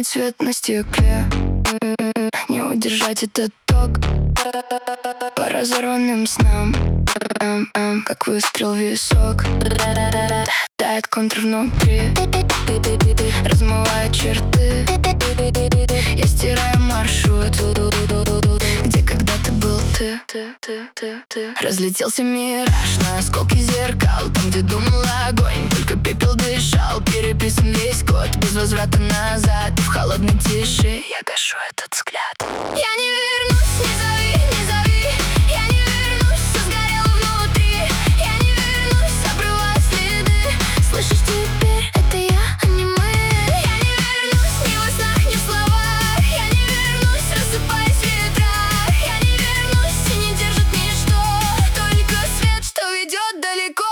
синий цвет на стекле. Не удержать этот ток по разорванным снам, как выстрел в висок. Тает контур внутри, размывает черты. Я стираю маршрут, где когда-то был ты. Разлетелся мираж на осколки зеркал, там, где думал огонь, только пепел дышал. Переписан весь код, без возврата назад. И в холодной тиши я гашу этот взгляд. Я не вернусь, не зови, не зови. Я не вернусь, все сгорело внутри. Я не вернусь, обрываю следы. Слышишь, теперь это я, а не мы. Я не вернусь, ни во снах, ни в словах. Я не вернусь, рассыпаясь в ветрах. Я не вернусь, и не держит ничто, только свет, что ведет далеко.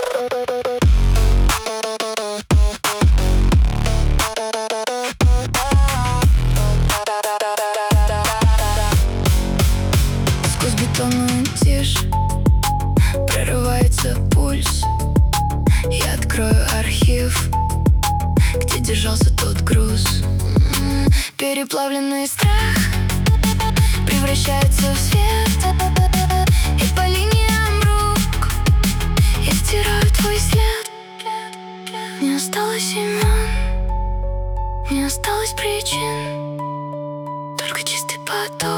Сквозь бетонную тишь прорывается пульс. Я открою архив, где держался тот груз. Переплавленный страх превращается в свет. И по линиям рук я стираю твой след. Не осталось имен, не осталось причин, только чистый поток.